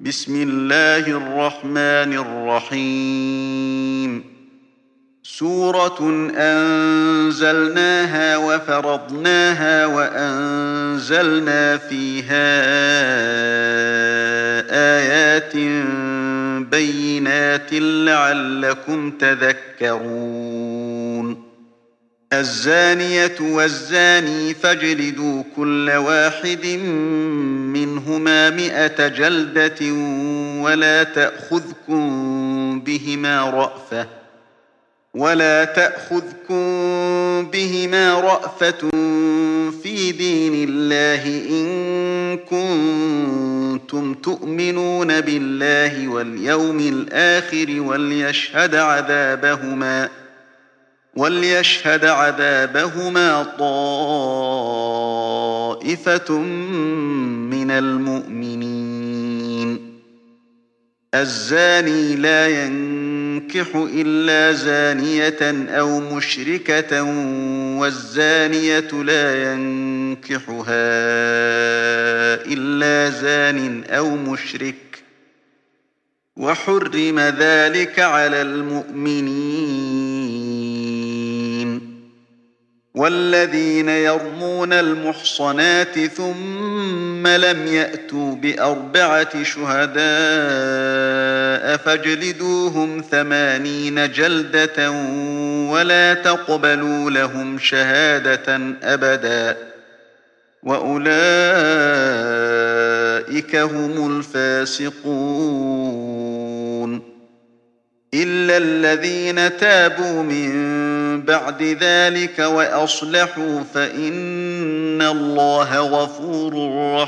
بسم الله الرحمن الرحيم سورة أنزلناها وفرضناها وأنزلنا فيها آيات بينات لعلكم تذكرون الزانية والزاني فاجلدوا كل واحد منهما 100 جلدة ولا تأخذكم بهما رأفة في دين الله إن كنتم تؤمنون بالله واليوم الآخر وليشهد عذابهما طائفة من المؤمنين الزاني لا ينكح إلا زانية أو مشركة والزانية لا ينكحها إلا زان أو مشرك وحرم ذلك على المؤمنين والذين يرمون المحصنات ثم لم يأتوا ب4 شهداء فاجلدوهم 80 جلدة ولا تقبلوا لهم شهادة أبدا وأولئك هم الفاسقون إلا الذين تابوا من بعد ذلك وأصلحوا فإن الله غفور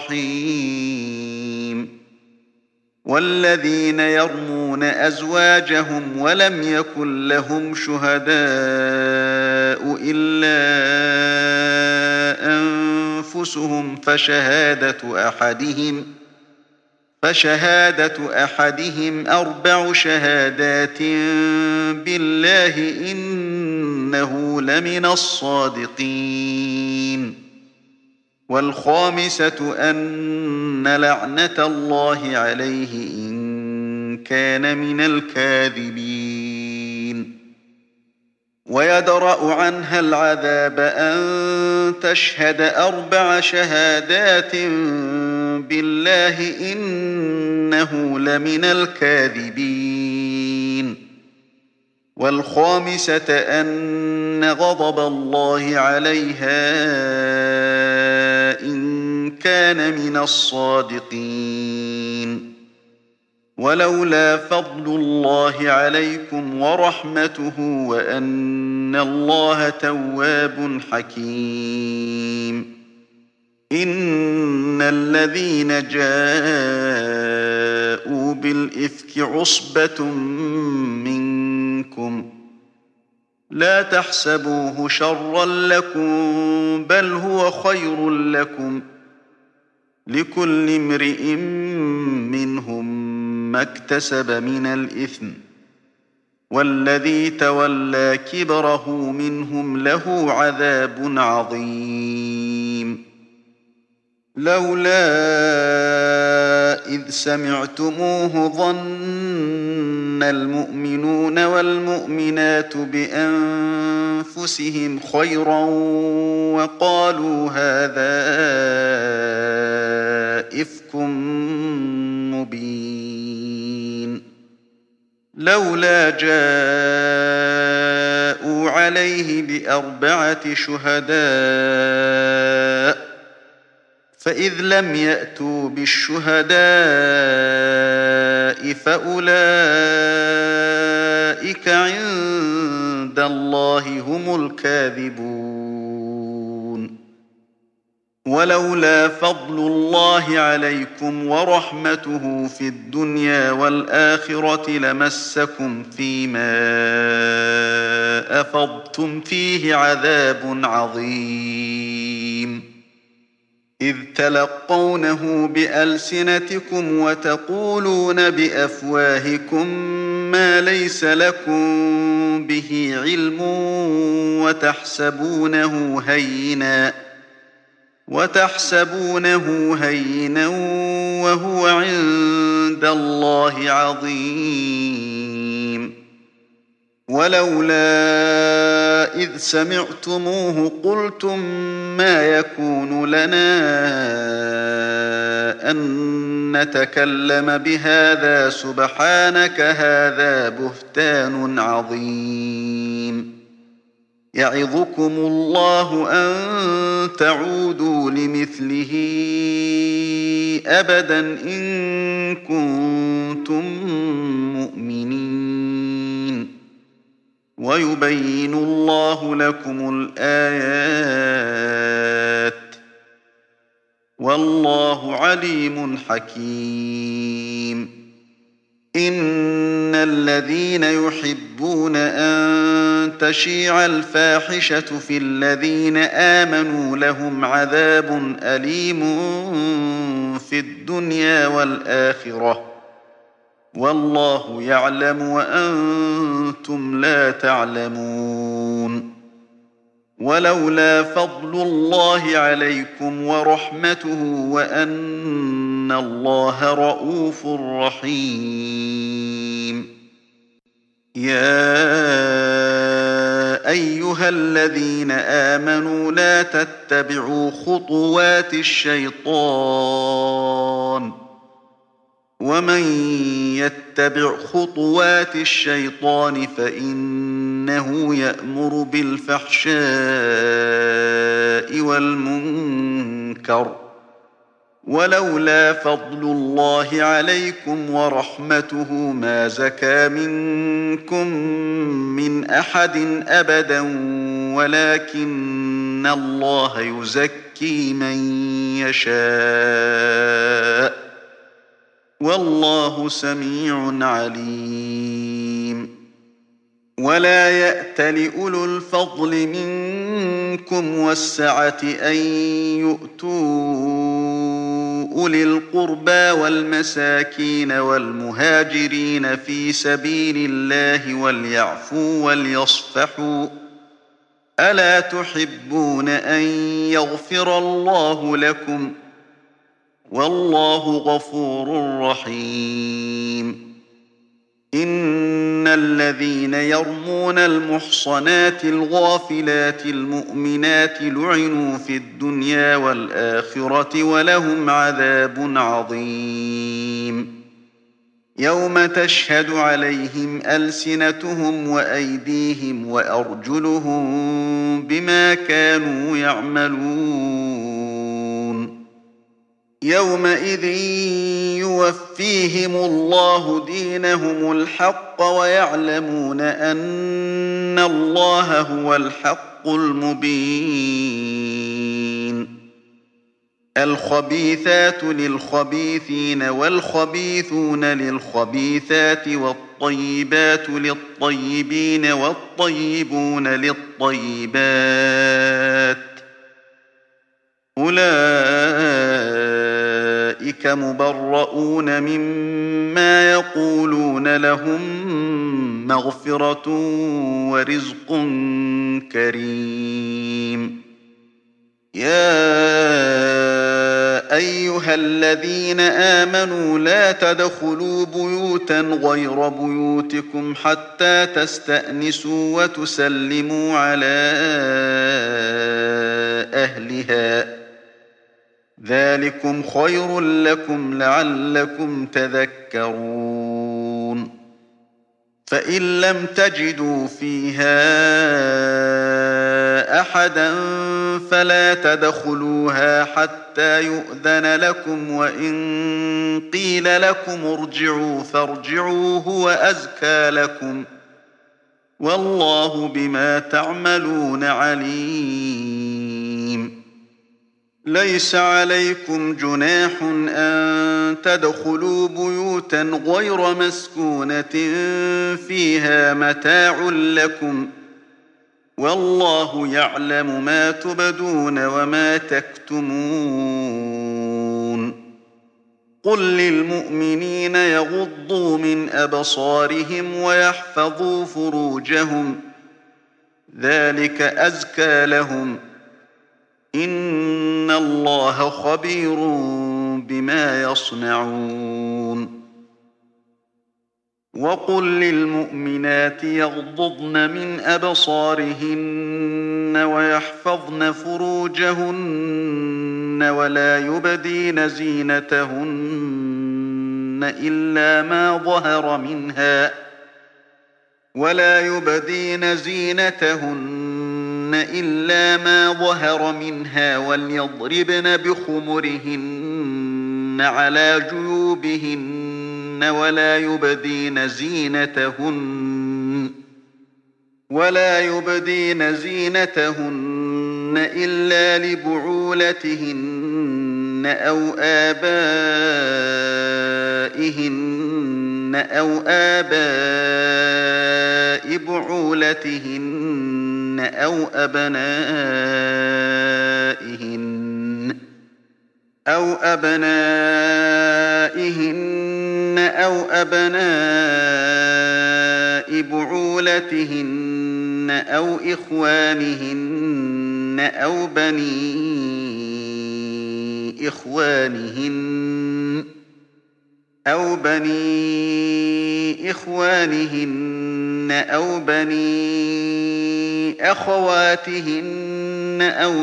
رحيم والذين يرمون أزواجهم ولم يكن لهم شهداء إلا أنفسهم فشهادة أحدهم 4 شهادات بالله إنه لمن الصادقين والخامسة أن لعنة الله عليه إن كان من الكاذبين ويدرأ عنها العذاب أن تشهد 4 شهادات بالله إنه لمن الكاذبين والخامسة أن غضب الله عليها إن كان من الصادقين ولولا فضل الله عليكم ورحمته وأن الله تواب حكيم إن الذين جاءوا بالإفك عصبة منكم لا تحسبوه شرا لكم بل هو خير لكم لكل امرئ منهم ما اكتسب من الإثم والذي تولى كبره منهم له عذاب عظيم لولا إذ سمعتموه ظن المؤمنون والمؤمنات بأنفسهم خيرا وقالوا هذا إفك مبين لولا جاءوا عليه ب4 شهداء فإذ لم يأتوا بالشهداء فأولئك عند الله هم الكاذبون ولولا فضل الله عليكم ورحمته في الدنيا والآخرة لمسكم فيما أفضتم فيه عذاب عظيم إذ تلقونه بألسنتكم وتقولون بأفواهكم ما ليس لكم به علم وتحسبونه هينا وهو عند عند الله عظيم. ولولا إذ سمعتموه قلتم ما يكون لنا أن نتكلم بهذا سبحانك هذا بهتان عظيم. يعظكم الله أن تعودوا لمثله أبدا إن كنتم مؤمنين. ويبين الله لكم الآيات والله عليم حكيم. إن الذين يحبون أن تشيع الفاحشة في الذين آمنوا لهم عذاب أليم في الدنيا والآخرة والله يعلم وأنتم لا تعلمون. ولولا فضل الله عليكم ورحمته وأن الله رءوف رحيم. يا أيها الذين آمنوا لا تتبعوا خطوات الشيطان ومن يتبع خطوات الشيطان فإنه يأمر بالفحشاء والمنكر. ولولا فضل الله عليكم ورحمته ما زكى منكم من أحد أبدا ولكن الله يزكي من يشاء والله سميع عليم. ولا يأتل أولو الفضل منكم والسعة أن يؤتوا أولي القربى والمساكين والمهاجرين في سبيل الله وليعفوا وليصفحوا ألا تحبون أن يغفر الله لكم والله غفور رحيم. إن الذين يرمون المحصنات الغافلات المؤمنات لعنوا في الدنيا والآخرة ولهم عذاب عظيم. يوم تشهد عليهم ألسنتهم وأيديهم وأرجلهم بما كانوا يعملون. يومئذ يوفيهم الله دينهم الحق ويعلمون أن الله هو الحق المبين. الخبيثات للخبيثين والخبيثون للخبيثات والطيبات للطيبين والطيبون للطيبات أولئك مبرؤون مما يقولون لهم مغفرة ورزق كريم. يا أيها الذين آمنوا لا تدخلوا بيوتا غير بيوتكم حتى تستأنسوا وتسلموا على أهلها ذلكم خير لكم لعلكم تذكرون. فإن لم تجدوا فيها أحدا فلا تدخلوها حتى يؤذن لكم وإن قيل لكم ارجعوا فارجعوا هو أزكى لكم والله بما تعملون عليم. ليس عليكم جناح أن تدخلوا بيوتا غير مسكونة فيها متاع لكم والله يعلم ما تبدون وما تكتمون. قل للمؤمنين يغضوا من أبصارهم ويحفظوا فروجهم ذلك أزكى لهم إن الله خبير بما يصنعون. وقل للمؤمنات يغضضن من أبصارهن ويحفظن فروجهن ولا يبدين زينتهن إلا ما ظهر منها وليضربن بخمرهن على جيوبهن ولا يبدين زينتهن إلا لبعولتهن أو آباء بعولتهن أو أبنائهن أو أبناء بعولتهن أو إخوانهن أو بني إخوانهن أو بني أخواتهن أو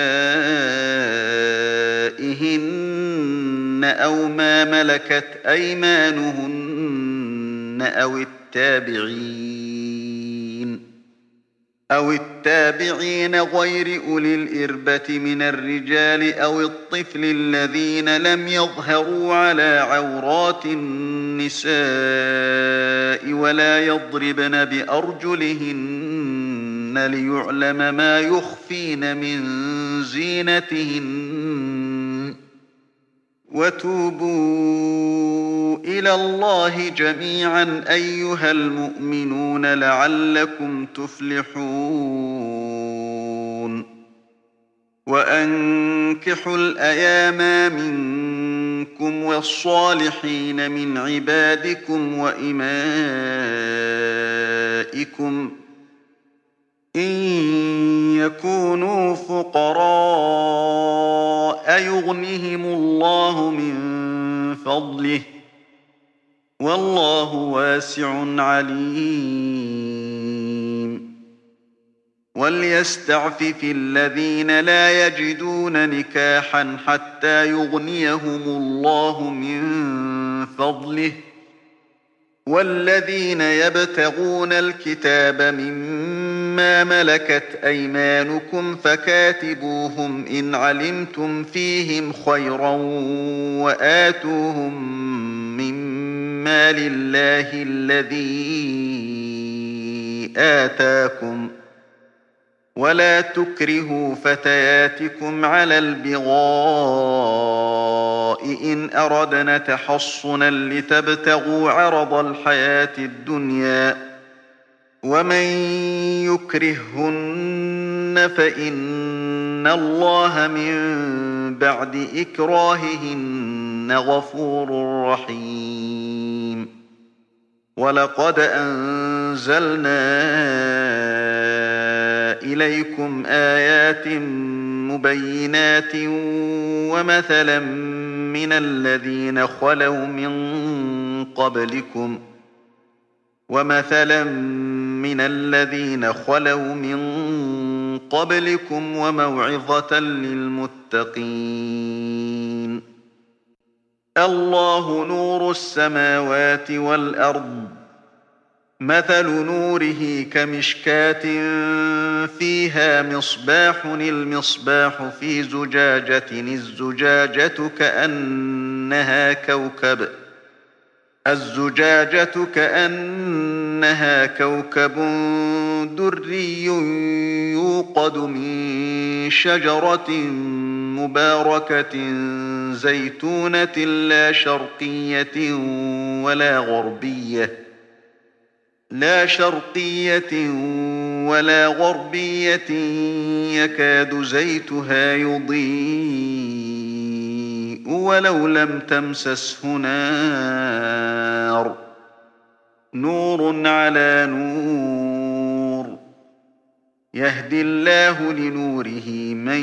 نسائهن أو ما ملكت أيمانهن أو التابعين غير أولي الإربة من الرجال أو الطفل الذين لم يظهروا على عورات النساء ولا يضربن بأرجلهن ليعلم ما يخفين من زينتهن وتوبوا إلى الله جميعا أيها المؤمنون لعلكم تفلحون وأنكحوا الأيام منكم والصالحين من عبادكم وإمائكم إن يكونوا فقراء يغنهم الله من فضله والله واسع عليم وليستعفف الذين لا يجدون نكاحا حتى يغنيهم الله من فضله والذين يبتغون الكتاب مما ملكت أيمانكم فكاتبوهم إن علمتم فيهم خيرا وآتوهم مما لله الذي آتاكم ولا تكرهوا فتياتكم على البغاء إن أردنا تحصنا لتبتغوا عرض الحياة الدنيا ومن يكرههن فإن الله من بعد إكراههن غفور رحيم ولقد أنزلنا إليكم آيات مبينات ومثلا من الذين خلوا من قبلكم وموعظة للمتقين الله نور السماوات والأرض مثل نوره كمشكاة فيها مصباح المصباح في زجاجة الزجاجة كأنها كوكب دري يوقد من شجرة مباركة زيتونة لا شرقية ولا غربية يكاد زيتها يضيء ولو لم تمسسه نار نور على نور يهدي الله لنوره من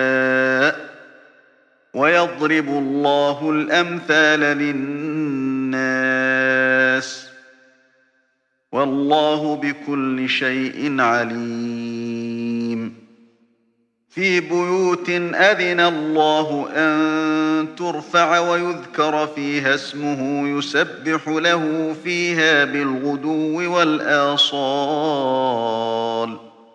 يشاء ويضرب الله الأمثال للناس الناس والله بكل شيء عليم في بيوت أذن الله أن ترفع ويذكر فيها اسمه يسبح له فيها بالغدو والآصال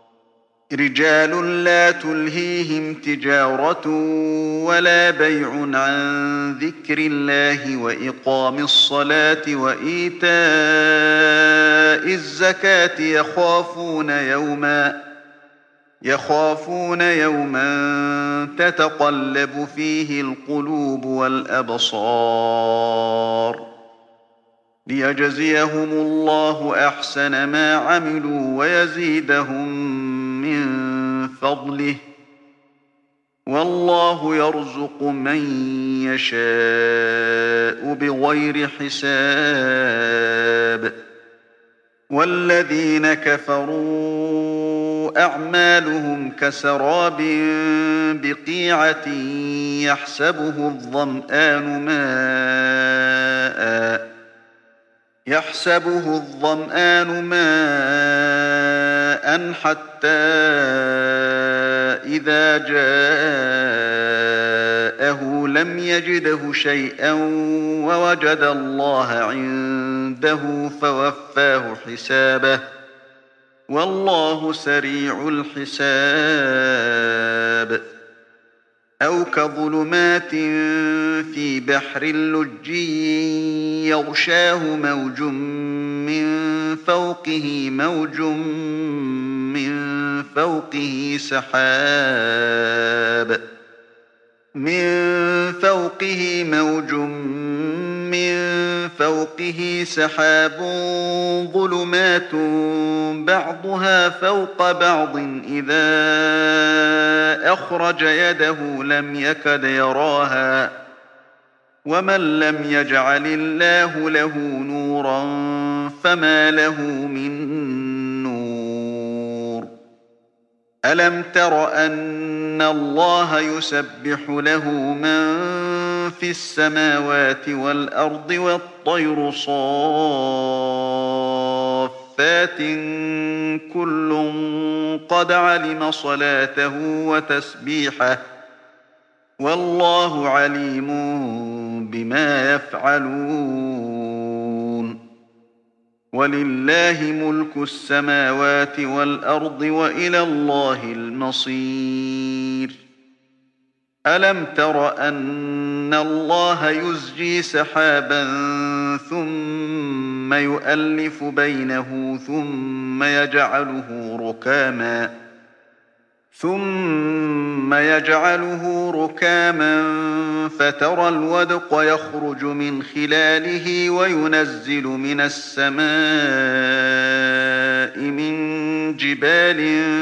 رجال لا تلهيهم تجارة ولا بيع عن ذكر الله وإقام الصلاة وإيتاء الزكاة يخافون يوما تتقلب فيه القلوب والأبصار ليجزيهم الله أحسن ما عملوا ويزيدهم من فضله والله يرزق من يشاء بغير حساب والذين كفروا أعمالهم كسراب بقيعة يحسبه الظمآن ماء حتى إذا جاءه لم يجده شيئا ووجد الله عنده فوفاه حسابه والله سريع الحساب أو كظلمات في بحر لجي يغشاه موج من فوقه سحاب ظلمات بعضها فوق بعض إذا أخرج يده لم يكد يراها ومن لم يجعل الله له نورا فما له من نور ألم تر أن الله يسبح له من في السماوات والأرض والطير صافات كل قد علم صلاته وتسبيحه والله عليم بما يفعلون ولله ملك السماوات والأرض وإلى الله المصير ألم تر أن الله يزجي سحابا ثم يؤلف بينه ثم يجعله ركاما فترى الودق يخرج من خلاله وينزل من السماء من جبال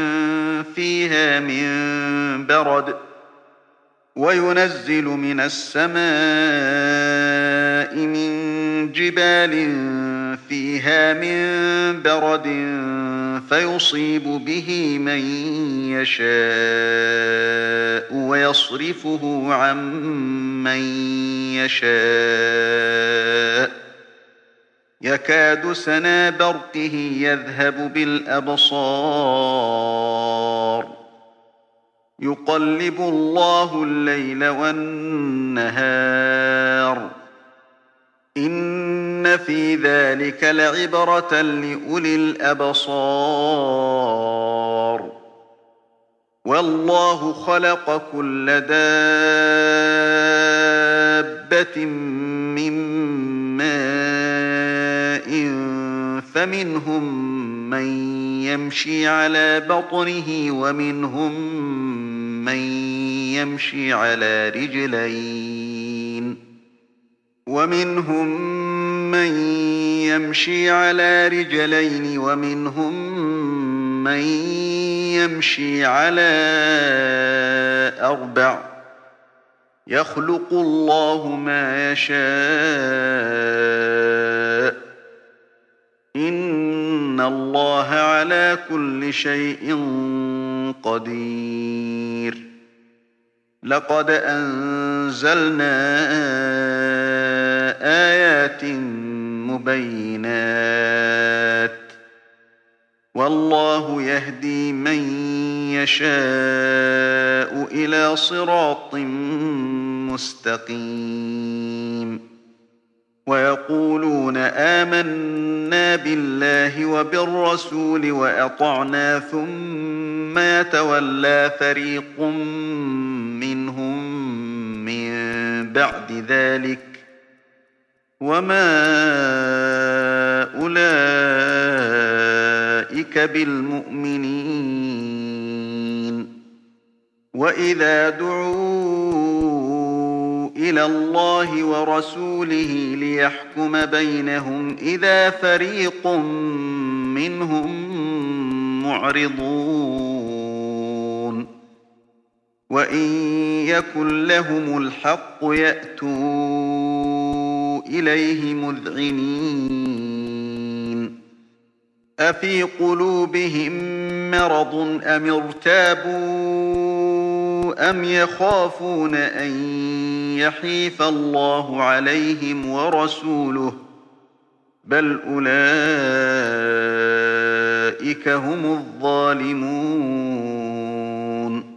فيها من برد فيصيب به من يشاء ويصرفه عن من يشاء يكاد سنا برقه يذهب بالأبصار يقلب الله الليل والنهار إن في ذلك لعبرة لأولي الأبصار والله خلق كل دابة من ماء فمنهم من يمشي على بطنه ومنهم من يمشي على رجلين ومنهم من يمشي على أربع يخلق الله ما يشاء إن الله على كل شيء قدير لقد أنزلنا آيات بالمبينات والله يهدي من يشاء إلى صراط مستقيم ويقولون آمنا بالله وبالرسول وأطعنا ثم يتولى فريق منهم من بعد ذلك وما أولئك بالمؤمنين وإذا دعوا إلى الله ورسوله ليحكم بينهم إذا فريق منهم معرضون وإن يكن لهم الحق يأتوا إليه مذعنين أفي قلوبهم مرض أم ارتابوا أم يخافون أن يحيف الله عليهم ورسوله بل أولئك هم الظالمون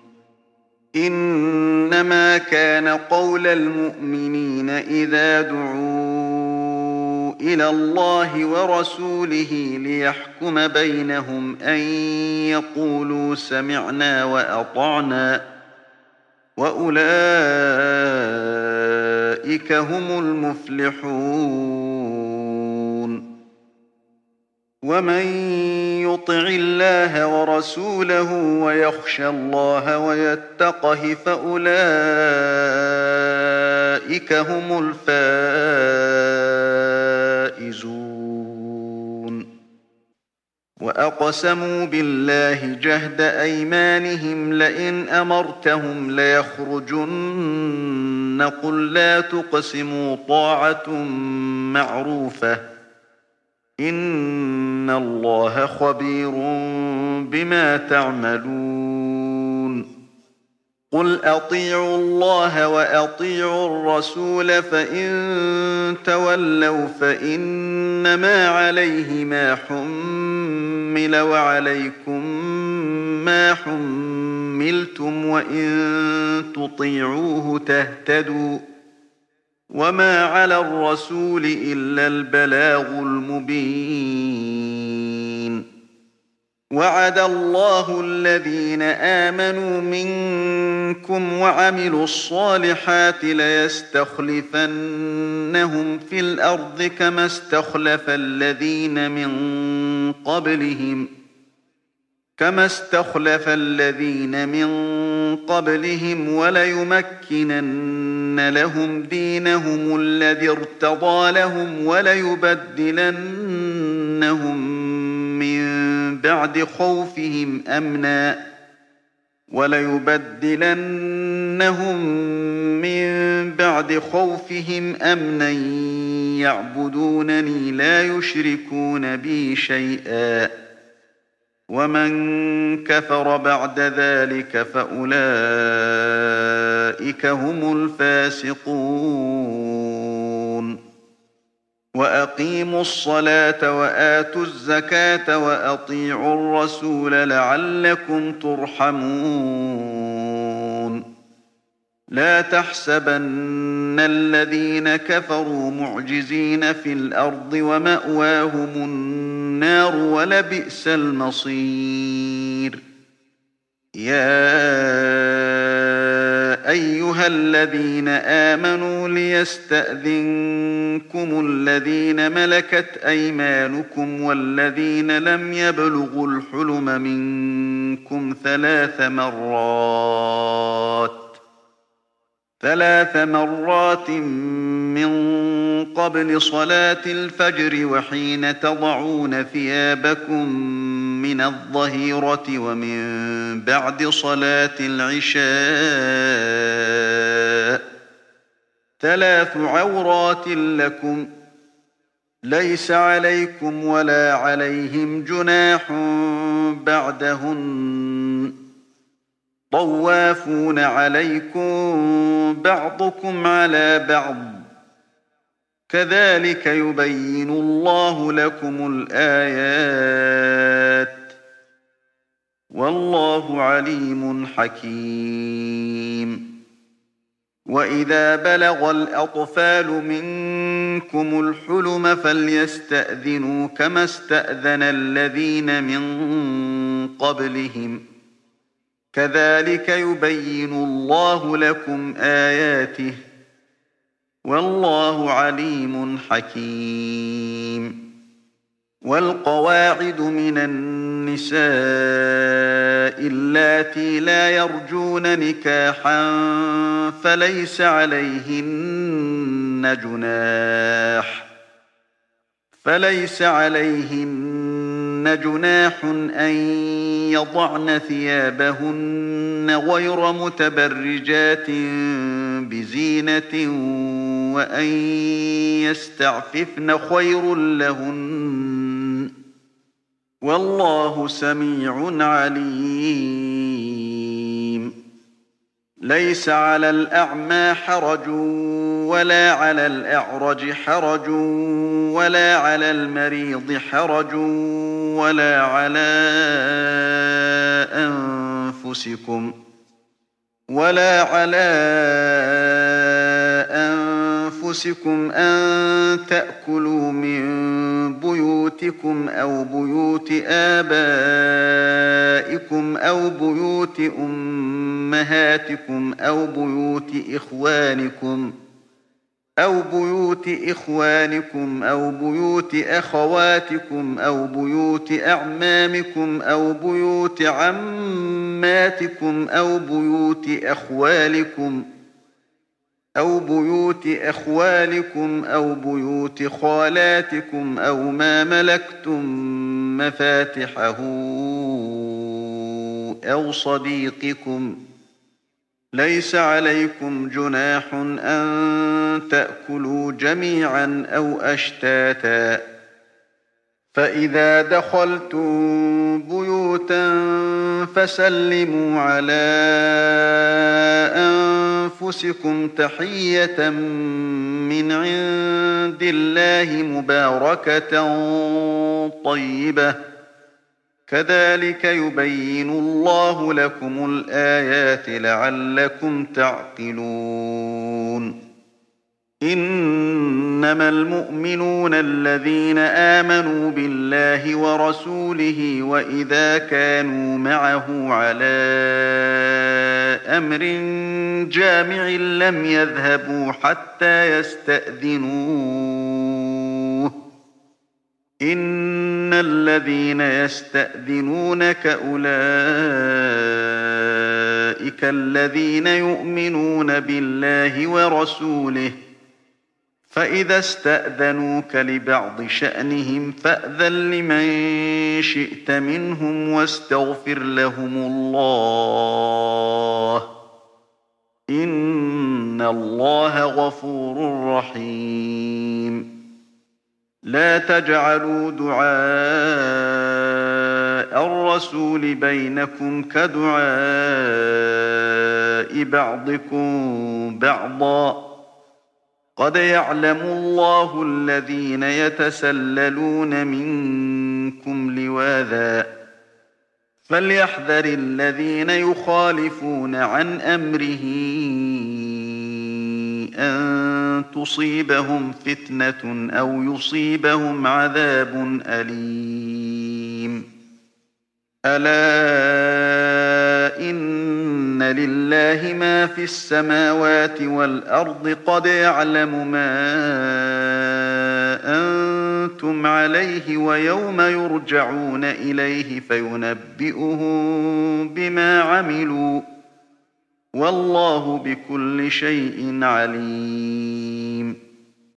إنما كان قول المؤمنين إذا دعوا إلى الله ورسوله ليحكم بينهم أن يقولوا سمعنا وأطعنا وأولئك هم المفلحون ومن يطع الله ورسوله ويخشى الله ويتقه فأولئك هم الفائزون وأقسموا بالله جهد أيمانهم لئن أمرتهم ليخرجن قل لا تقسموا طاعة معروفة إن الله خبير بما تعملون قل أطيعوا الله وأطيعوا الرسول فإن تولوا فإنما عليه ما حمل وعليكم ما حملتم وإن تطيعوه تهتدوا وما على الرسول إلا البلاغ المبين وعد الله الذين آمنوا منكم وعملوا الصالحات ليستخلفنهم في الأرض كما استخلف الذين من قبلهم وليمكنن لهم دينهم الذي ارتضى لهم وليبدلنهم من بعد خوفهم أمنا يعبدونني لا يشركون بي شيئا ومن كفر بعد ذلك فأولئك هم الفاسقون وأقيموا الصلاة وآتوا الزكاة وأطيعوا الرسول لعلكم ترحمون لا تحسبن الذين كفروا معجزين في الأرض ومأواهم النار ولبئس المصير يا أيها الذين آمنوا ليستأذنكم الذين ملكت أيمانكم والذين لم يبلغوا الحلم منكم ثلاث مرات من قبل صلاة الفجر وحين تضعون ثيابكم من الظهيرة ومن بعد صلاة العشاء 3 عورات لكم ليس عليكم ولا عليهم جناح بعدهن طوافون عليكم بعضكم على بعض كذلك يبين الله لكم الآيات والله عليم حكيم وإذا بلغ الأطفال منكم الحلم فليستأذنوا كما استأذن الذين من قبلهم كذلك يبين الله لكم آياته والله عليم حكيم والقواعد من النساء اللاتي لا يرجون نكاحا فليس عليهن جناح أن يضعن ثيابهن غير متبرجات بزينة وأن يستعففن خير لهن والله سميع عليم ليس على الأعمى حرج ولا على الأعرج حرج ولا على المريض حرج ولا على أنفسكم أن تأكلوا من بيوتكم أو بيوت آبائكم أو بيوت أمهاتكم أو بيوت إخوانكم أو بيوت أخواتكم أو بيوت أعمامكم أو بيوت عماتكم أو بيوت أخوالكم أو بيوت خالاتكم أو ما ملكتم مفاتحه أو صديقكم ليس عليكم جناح أن تأكلوا جميعا أو أشتاتا فإذا دخلتم بيوتا فسلموا على أنفسكم تحية من عند الله مباركة طيبة كذلك يبين الله لكم الآيات لعلكم تعقلون إنما المؤمنون الذين آمنوا بالله ورسوله وإذا كانوا معه على أمر جامع لم يذهبوا حتى يستأذنوه إن الذين يستأذنونك أولئك الذين يؤمنون بالله ورسوله فإذا استأذنوك لبعض شأنهم فأذن لمن شئت منهم واستغفر لهم الله إن الله غفور رحيم لا تجعلوا دعاء الرسول بينكم كدعاء بعضكم بعضا قد يعلم الله الذين يتسللون منكم لواذا فليحذر الذين يخالفون عن أمره أن تصيبهم فتنة أو يصيبهم عذاب أليم ألا إن لله ما في السماوات والأرض قد يعلم ما أنتم عليه ويوم يرجعون إليه فينبئهم بما عملوا والله بكل شيء عليم